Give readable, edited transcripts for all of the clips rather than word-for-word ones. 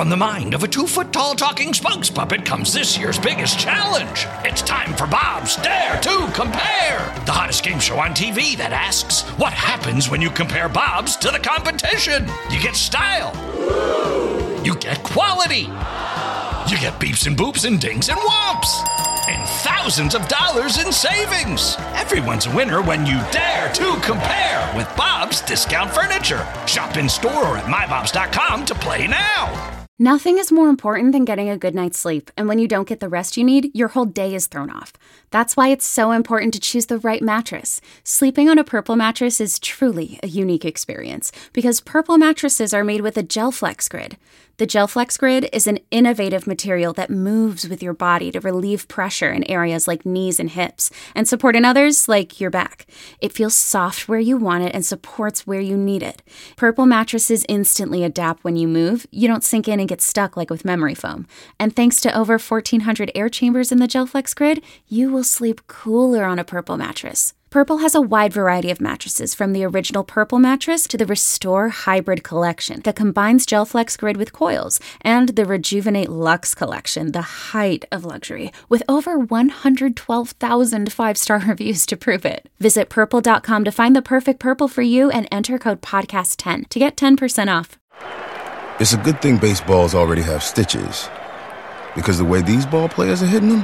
From the mind of a 2-foot-tall talking spokes puppet comes this year's biggest challenge. It's time for Bob's Dare to Compare, the hottest game show on TV that asks, what happens when you compare Bob's to the competition? You get style. You get quality. You get beeps and boops and dings and whomps. And thousands of dollars in savings. Everyone's a winner when you dare to compare with Bob's Discount Furniture. Shop in store or at mybobs.com to play now. Nothing is more important than getting a good night's sleep, and when you don't get the rest you need, your whole day is thrown off. That's why it's so important to choose the right mattress. Sleeping on a Purple mattress is truly a unique experience, because Purple mattresses are made with a GelFlex Grid. The GelFlex Grid is an innovative material that moves with your body to relieve pressure in areas like knees and hips, and support in others like your back. It feels soft where you want it and supports where you need it. Purple mattresses instantly adapt when you move. You don't sink in and get stuck like with memory foam. And thanks to over 1,400 air chambers in the GelFlex Grid, you will sleep cooler on a Purple mattress. Purple has a wide variety of mattresses, from the original Purple mattress to the Restore Hybrid collection that combines GelFlex Grid with coils, and the Rejuvenate Luxe collection, the height of luxury, with over 112,000 five-star reviews to prove it. Visit Purple.com to find the perfect Purple for you and enter code PODCAST10 to get 10% off. It's a good thing baseballs already have stitches, because the way these ball players are hitting them,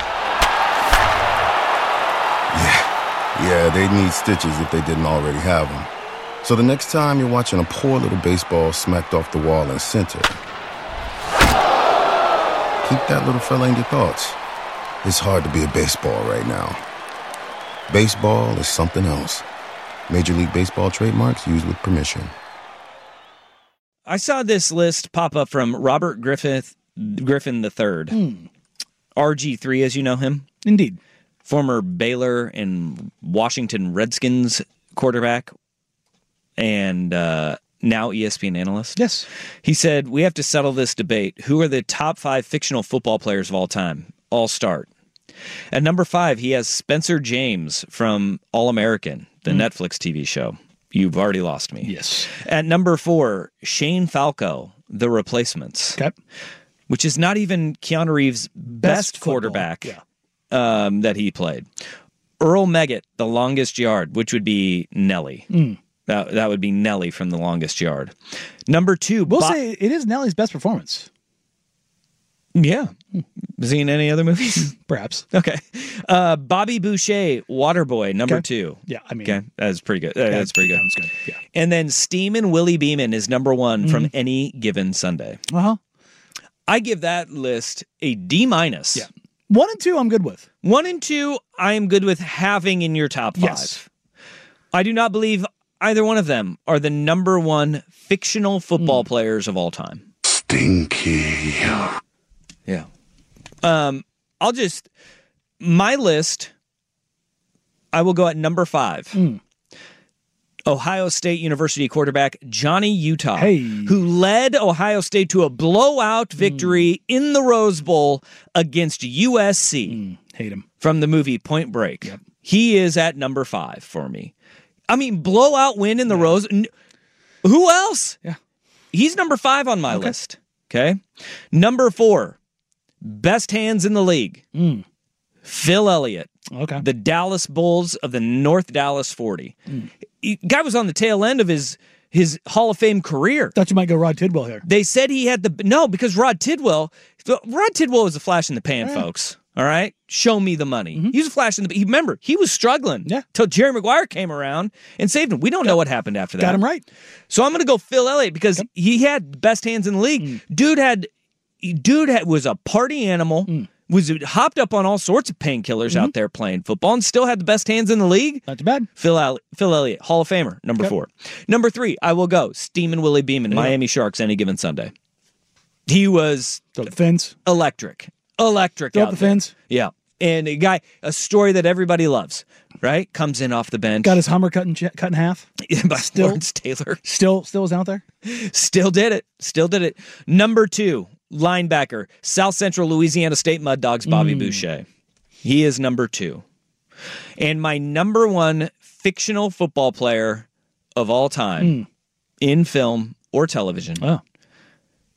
yeah, they need stitches if they didn't already have them. So the next time you're watching a poor little baseball smacked off the wall in center, keep that little fella in your thoughts. It's hard to be a baseball right now. Baseball is something else. Major League Baseball trademarks used with permission. I saw this list pop up from Robert Griffin III. RG3, as you know him. Indeed. Former Baylor and Washington Redskins quarterback and now ESPN analyst. Yes. He said, we have to settle this debate. Who are the top 5 fictional football players of all time? All start. At number 5, he has Spencer James from All-American, the Netflix TV show. You've already lost me. Yes. At number 4, Shane Falco, The Replacements. Okay. Which is not even Keanu Reeves' best quarterback. Yeah. That he played. Earl Meggett, The Longest Yard, which would be Nelly. That would be Nelly from The Longest Yard. Number 2. We'll say it is Nelly's best performance. Yeah. Is he in any other movies? Perhaps. Okay. Bobby Boucher, Waterboy, number 2. Yeah, I mean. Okay, that's pretty good. That's pretty good. That was good, yeah. And then Steamin' Willie Beeman is number 1 from Any Given Sunday. Uh-huh. I give that list a D-. Yeah. 1 and 2, I'm good with. 1 and 2, I am good with having in your top 5. Yes. I do not believe either one of them are the number 1 fictional football players of all time. Stinky. Yeah. My list, I will go at number 5. Ohio State University quarterback Johnny Utah, who led Ohio State to a blowout victory in the Rose Bowl against USC. Hate him. From the movie Point Break. Yep. He is at number 5 for me. I mean, blowout win in the Rose. Who else? Yeah. He's number 5 on my list. Okay. Number 4, best hands in the league. Phil Elliott. Okay. The Dallas Bulls of the North Dallas 40. Guy was on the tail end of his Hall of Fame career. Thought you might go Rod Tidwell here. They said he had because Rod Tidwell was a flash in the pan, folks. All right? Show me the money. He was a flash in the pan. Remember, he was struggling till Jerry Maguire came around and saved him. We don't know what happened after that. Got him right. So I'm going to go Phil Elliott because he had the best hands in the league. Dude was a party animal. Was hopped up on all sorts of painkillers out there playing football and still had the best hands in the league. Not too bad. Phil Elliott, Hall of Famer, number 4. Number 3, I will go Steamin' Willie Beeman, Miami Sharks, Any Given Sunday. He was Throw the fins. Electric Throw out the fins. Yeah. And a story that everybody loves, right? Comes in off the bench. Got his Hummer cut in half. By Lawrence Taylor. Still was out there. Still did it. Number 2. Linebacker, South Central Louisiana State Mud Dogs, Bobby Boucher. He is number 2. And my number 1 fictional football player of all time in film or television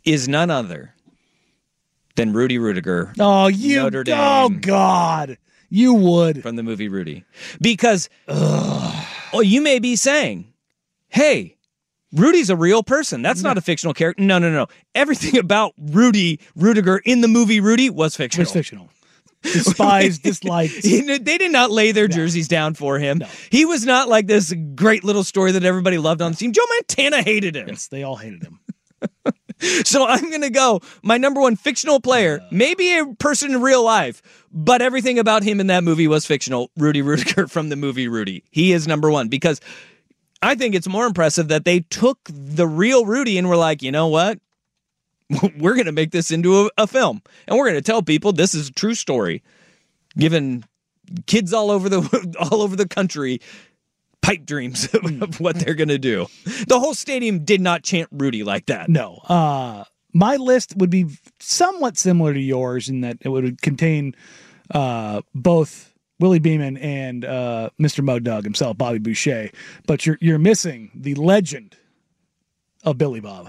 is none other than Rudy Rudiger. Oh, Notre Dame. Oh, God. You would. From the movie Rudy. Because you may be saying, hey, Rudy's a real person. That's not a fictional character. No. Everything about Rudy Rudiger in the movie Rudy was fictional. It was fictional. Despised, disliked. They did not lay their jerseys down for him. No. He was not like this great little story that everybody loved on the team. Joe Montana hated him. Yes, they all hated him. So I'm going to go, my number one fictional player, maybe a person in real life, but everything about him in that movie was fictional. Rudy Rudiger from the movie Rudy. He is number one because I think it's more impressive that they took the real Rudy and were like, you know what? We're going to make this into a film. And we're going to tell people this is a true story. Giving kids all over the country pipe dreams of what they're going to do. The whole stadium did not chant Rudy like that. No. My list would be somewhat similar to yours in that it would contain both Willie Beeman and Mr. Mo Doug himself, Bobby Boucher. But you're missing the legend of Billy Bob.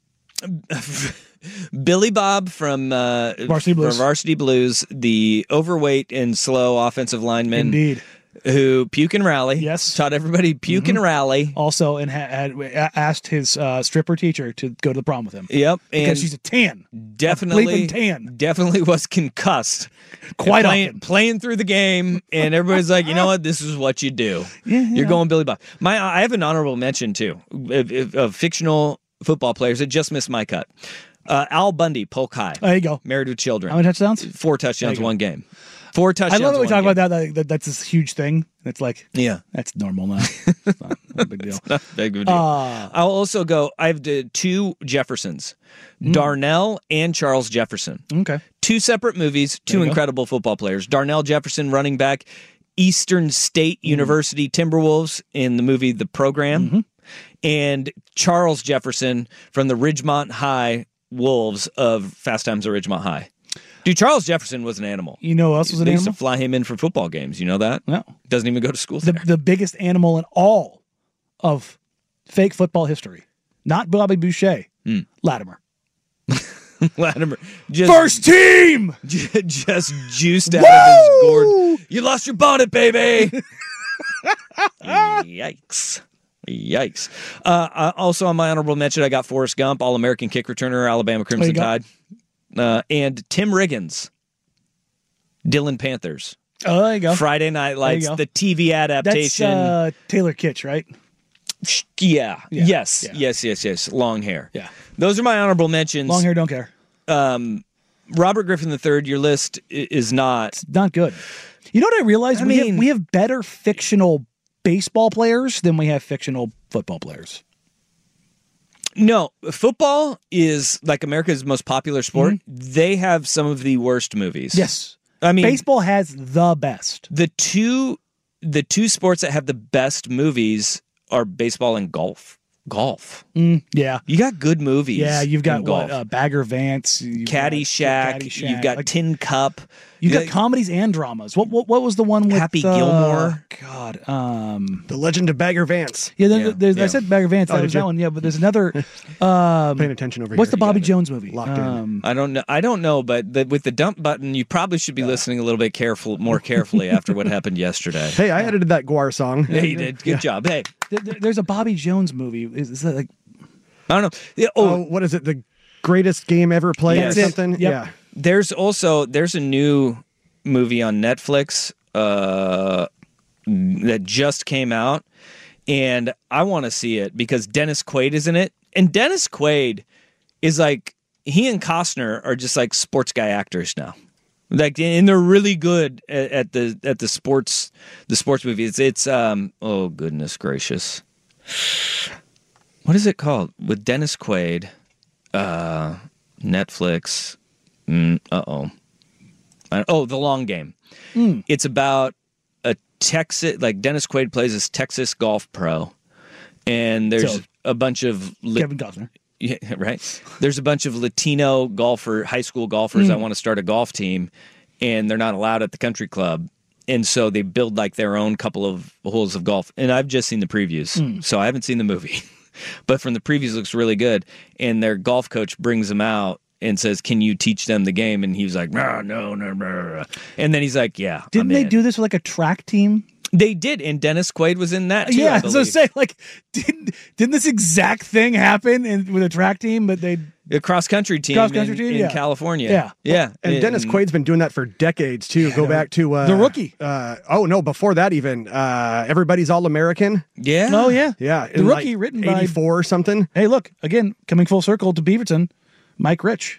Billy Bob from Varsity Blues, the overweight and slow offensive lineman. Indeed. Who puke and rally. Yes. Taught everybody puke and rally. Also, and had asked his stripper teacher to go to the prom with him. Yep. Because she's a tan. Definitely. Definitely was concussed. Quite often. Playing through the game, and everybody's like, you know what? This is what you do. You're going Billy Bob. I have an honorable mention, too, of fictional football players that just missed my cut. Al Bundy, Polk High. There you go. Married with Children. How many touchdowns? 4 touchdowns, 1 game. 4 touchdowns. I love that we talk about that. That's this huge thing. It's like, yeah, that's normal now. It's not a big deal. It's not a big deal. I'll also go. I have 2 Jeffersons, Darnell and Charles Jefferson. Okay, 2 separate movies. 2 incredible football players. Darnell Jefferson, running back, Eastern State University Timberwolves in the movie The Program, and Charles Jefferson from the Ridgemont High Wolves of Fast Times at Ridgemont High. Dude, Charles Jefferson was an animal. You know who else was an animal? They animal? used to fly him in for football games. You know that? No. Doesn't even go to school there. The biggest animal in all of fake football history. Not Bobby Boucher. Latimer. Latimer. First team! Just juiced out of his gourd. You lost your bonnet, baby! Yikes. Also on my honorable mention, I got Forrest Gump, All-American kick returner, Alabama Crimson Tide. And Tim Riggins, Dillon Panthers. Oh, there you go. Friday Night Lights, the TV adaptation. That's Taylor Kitsch, right? Yeah. Yes. Long hair. Yeah. Those are my honorable mentions. Long hair, don't care. Robert Griffin III, your list is not... It's not good. You know what I realized? We have better fictional baseball players than we have fictional football players. No, football is like America's most popular sport. They have some of the worst movies. Yes. I mean, baseball has the best. The two sports that have the best movies are baseball and golf. Yeah. You got good movies. Yeah, you've got Bagger Vance, Caddyshack, you've got Tin Cup. You got comedies and dramas. What was the one with Happy Gilmore? God, The Legend of Bagger Vance. Yeah, I said Bagger Vance. That was that one. Yeah, but there's another. Paying attention over here. What's the Bobby Jones movie? Locked in. I don't know, but with the dump button, you probably should be listening a little bit more carefully after what happened yesterday. Hey, I edited that Guar song. Yeah, you did. Good job. Hey, there's a Bobby Jones movie. Is that like? I don't know. Yeah, what is it? The greatest game ever played or something? Yep. Yeah. There's a new movie on Netflix that just came out, and I want to see it because Dennis Quaid is in it. And Dennis Quaid is like, he and Costner are just like sports guy actors now. Like, and they're really good at the sports movies. It's oh goodness gracious, what is it called with Dennis Quaid? Netflix. The Long Game. It's about a Texas, like Dennis Quaid plays this Texas golf pro, and there's a bunch of Kevin Costner. Yeah, right. There's a bunch of Latino high school golfers that want to start a golf team, and they're not allowed at the country club. And so they build like their own couple of holes of golf. And I've just seen the previews, so I haven't seen the movie. but from the previews looks really good. And their golf coach brings him out and says, "Can you teach them the game?" And he was like, "No." And then he's like, "Yeah." Didn't they do this with like a track team? They did, and Dennis Quaid was in that too. Yeah, so say like, didn't this exact thing happen with a track team? But they a cross country team in California. Yeah. And Dennis Quaid's been doing that for decades too. Go back to The Rookie. Before that even. Everybody's All American. Yeah. Oh yeah. Yeah. The Rookie, written by 84 or something. Hey, look again, coming full circle to Beaverton. Mike Rich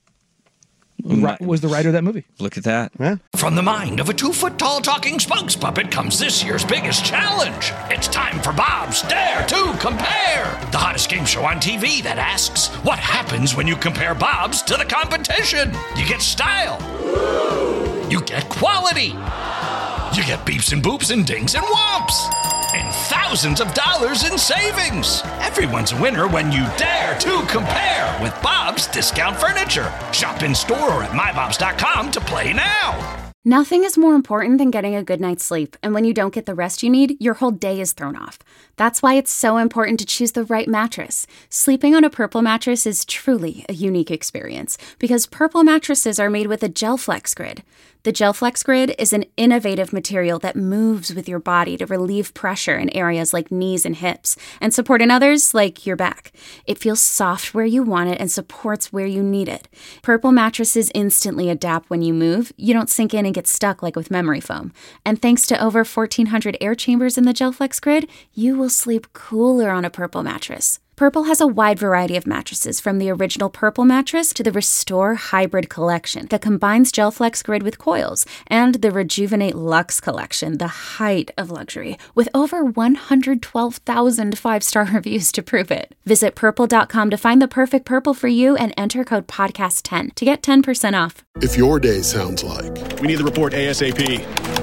was the writer of that movie. Look at that. Yeah. From the mind of a 2-foot-tall talking spokes puppet comes this year's biggest challenge. It's time for Bob's Dare to Compare, the hottest game show on TV that asks, what happens when you compare Bob's to the competition? You get style. You get quality. You get beeps and boops and dings and whomps. And thousands of dollars in savings. Everyone's a winner when you dare to compare with Bob's Discount Furniture. Shop in store or at mybobs.com to play now. Nothing is more important than getting a good night's sleep, and when you don't get the rest you need, your whole day is thrown off. That's why it's so important to choose the right mattress. Sleeping on a Purple mattress is truly a unique experience, because Purple mattresses are made with a GelFlex Grid. The GelFlex Grid is an innovative material that moves with your body to relieve pressure in areas like knees and hips, and support in others like your back. It feels soft where you want it and supports where you need it. Purple mattresses instantly adapt when you move. You don't sink in and get stuck like with memory foam. And thanks to over 1,400 air chambers in the GelFlex Grid, you will sleep cooler on a Purple mattress. Purple has a wide variety of mattresses, from the original Purple mattress to the Restore Hybrid collection that combines GelFlex Grid with coils, and the Rejuvenate Luxe collection, the height of luxury, with over 112,000 five-star reviews to prove it. Visit purple.com to find the perfect Purple for you and enter code podcast10 to get 10% off. If your day sounds like, we need the report ASAP,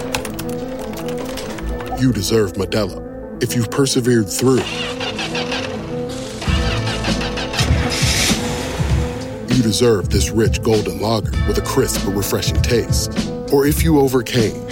you deserve Modelo. If you've persevered through, you deserve this rich golden lager with a crisp but refreshing taste. Or if you overcame. 2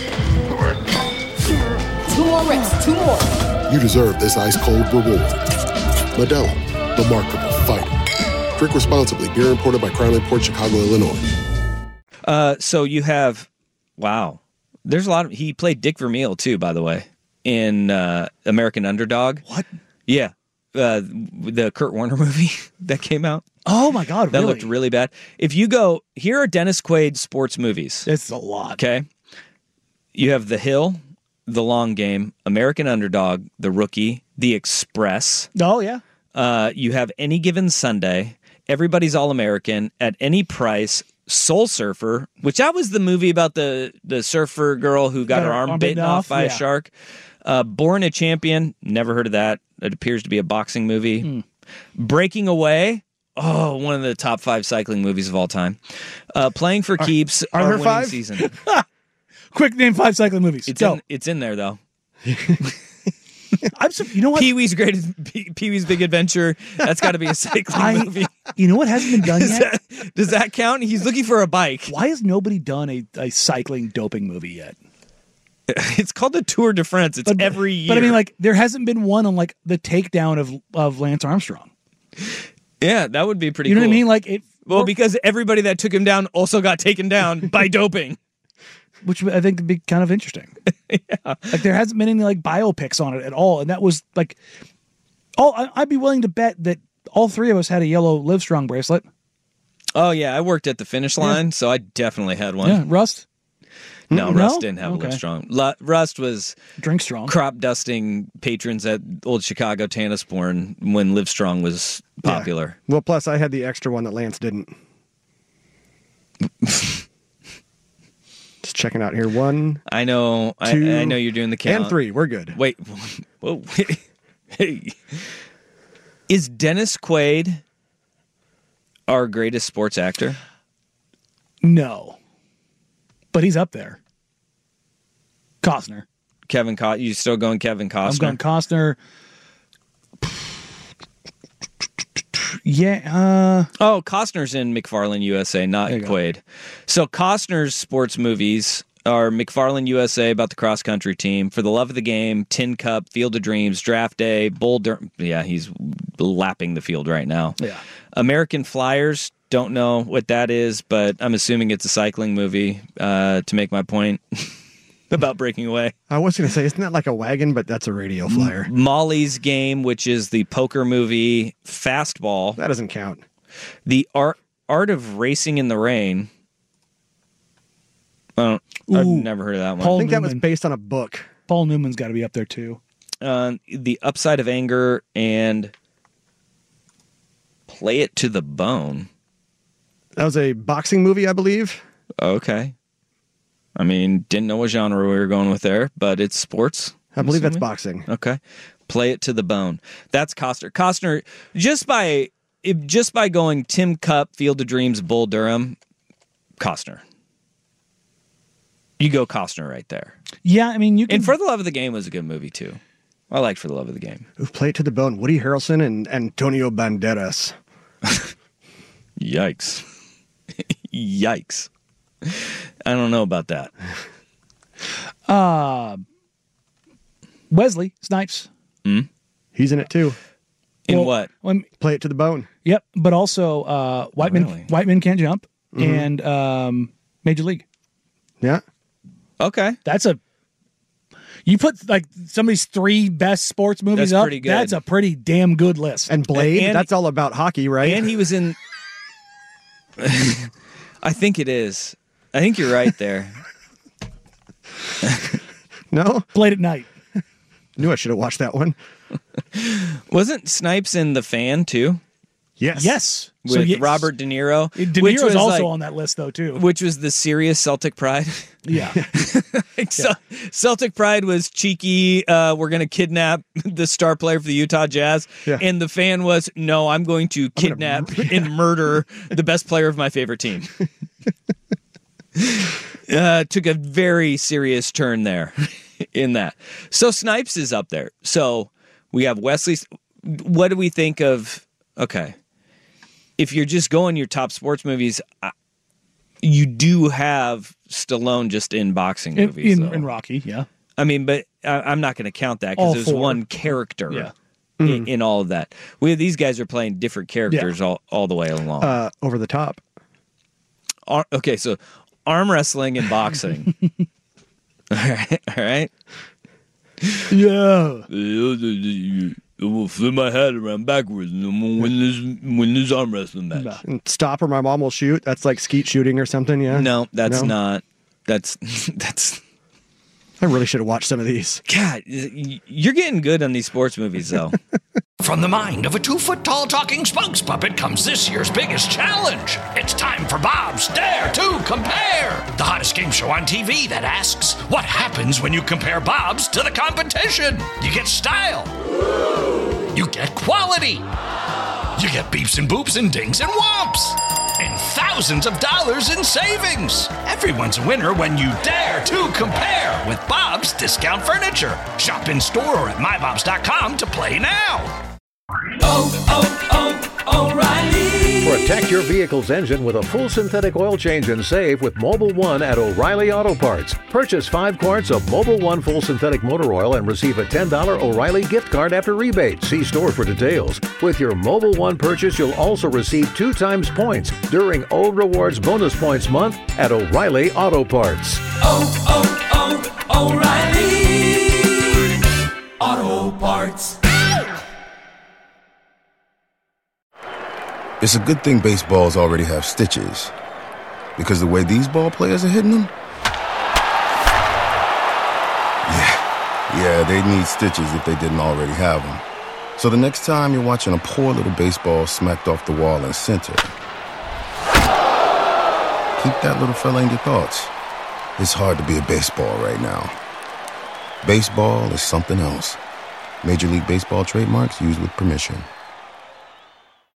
more reps, 2 more. You deserve this ice-cold reward. Modelo, the Markable Fighter. Drink responsibly. Beer imported by Crown Port Chicago, Illinois. So you have, wow. There's a lot of, he played Dick Vermeil too, by the way, in American Underdog. What? Yeah. The Kurt Warner movie that came out. Oh my God, that looked really bad. If you go, here are Dennis Quaid sports movies. It's a lot. Okay. You have The Hill, The Long Game, American Underdog, The Rookie, The Express. Oh, yeah. You have Any Given Sunday, Everybody's All-American, At Any Price, Soul Surfer, which that was the movie about the surfer girl who got her arm bitten off by a shark. Born a Champion, never heard of that. It appears to be a boxing movie. Breaking Away, one of the top 5 cycling movies of all time. Playing for Keeps, are there 5 season. Quick, name 5 cycling movies. It's in there though. You know what? Pee-wee's Big Adventure. That's got to be a cycling movie. You know what hasn't been done yet? Does that count? He's looking for a bike. Why has nobody done a cycling doping movie yet? It's called the Tour de France. It's every year. But I mean, like, there hasn't been one on like the takedown of Lance Armstrong. Yeah, that would be pretty. You know cool. what I mean? Like it. Well, because everybody that took him down also got taken down by doping, which I think would be kind of interesting. Yeah. Like there hasn't been any like biopics on it at all, and that was like, I'd be willing to bet that all 3 of us had a yellow Livestrong bracelet. Oh yeah, I worked at the finish line, so I definitely had one. Yeah, Rust. No, Rust didn't have a Livestrong. Rust was Drink Strong, crop dusting patrons at Old Chicago Tannisporn when Livestrong was popular. Yeah. Well, plus I had the extra one that Lance didn't. Just checking out here. 1. I know. 2, I know you're doing the count. And 3. We're good. Wait. Whoa. Hey. Is Dennis Quaid our greatest sports actor? No. But he's up there. Costner. Kevin Costner. You still going Kevin Costner? I'm going Costner. Yeah. Costner's in McFarlane USA, not Quaid. So Costner's sports movies are McFarland USA about the cross country team, For the Love of the Game, Tin Cup, Field of Dreams, Draft Day, Bull Durham. Yeah, he's lapping the field right now. Yeah. American Flyers, don't know what that is, but I'm assuming it's a cycling movie to make my point about breaking away. I was going to say, isn't that like a wagon, but that's a radio flyer. Molly's Game, which is the poker movie. Fastball. That doesn't count. The Art of Racing in the Rain. I've never heard of that one. I think that was based on a book. Paul Newman's got to be up there too. The Upside of Anger and Play It to the Bone. That was a boxing movie, I believe. Okay. I mean, didn't know what genre we were going with there, but it's sports. I believe that's boxing. Okay. Play It to the Bone. That's Costner. Costner, just by going Tim Cup, Field of Dreams, Bull Durham, Costner. You go Costner right there. Yeah, I mean, you can... And For the Love of the Game was a good movie, too. I liked For the Love of the Game. Play It to the Bone. Woody Harrelson and Antonio Banderas. Yikes. Yikes. I don't know about that. Wesley Snipes. He's in it, too. In what? Play It to the Bone. Yep, but also White Men Can't Jump and Major League. Yeah. Okay. You put like somebody's 3 best sports movies That's up. pretty good. That's a pretty damn good list. And Blade, that's all about hockey, right? And he was in... I think it is. I think you're right there. No? Blade at Night. Knew I should have watched that one. Wasn't Snipes in The Fan, too? Yes. With Robert De Niro. De Niro's also on that list, though, too. Which was the serious Celtic Pride. Yeah. Celtic Pride was cheeky. We're going to kidnap the star player for the Utah Jazz. Yeah. And The Fan was, no, I'm going to kidnap and murder the best player of my favorite team. Took a very serious turn there in that. So Snipes is up there. So we have Wesley. What do we think of... Okay. If you're just going your top sports movies, you do have Stallone just in boxing movies. In Rocky, yeah. I mean, but I'm not going to count that because there's one character in all of that. These guys are playing different characters all the way along. Over the Top. Okay, so arm wrestling and boxing. All right. Yeah. I will flip my head around backwards and I'm going to win this arm wrestling match. And Stop or My Mom Will Shoot. That's like skeet shooting or something, yeah? No, that's not. That's... I really should have watched some of these. God, you're getting good on these sports movies, though. From the mind of a 2-foot-tall talking spokes puppet comes this year's biggest challenge. It's time for Bob's Dare to Compare, the hottest game show on TV that asks, what happens when you compare Bob's to the competition? You get style. You get quality. You get beeps and boops and dings and whomps. And thousands of dollars in savings. Everyone's a winner when you dare to compare with Bob's Discount Furniture. Shop in store or at mybobs.com to play now. O'Reilly. Protect your vehicle's engine with a full synthetic oil change and save with Mobil 1 at O'Reilly Auto Parts. Purchase 5 quarts of Mobil 1 full synthetic motor oil and receive a $10 O'Reilly gift card after rebate. See store for details. With your Mobil 1 purchase, you'll also receive 2 times points during O Rewards Bonus Points Month at O'Reilly Auto Parts. O'Reilly Auto Parts. It's a good thing baseballs already have stitches, because the way these ball players are hitting them, yeah, they'd need stitches if they didn't already have them. So the next time you're watching a poor little baseball smacked off the wall in center, keep that little fella in your thoughts. It's hard to be a baseball right now. Baseball is something else. Major League Baseball trademarks used with permission.